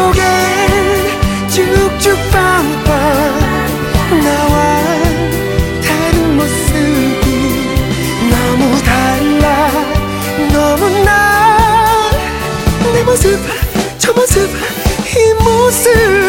속에 쭉쭉 밟아 나와 다른 모습이 너무 달라 너무나 내 모습 저 모습 이 모습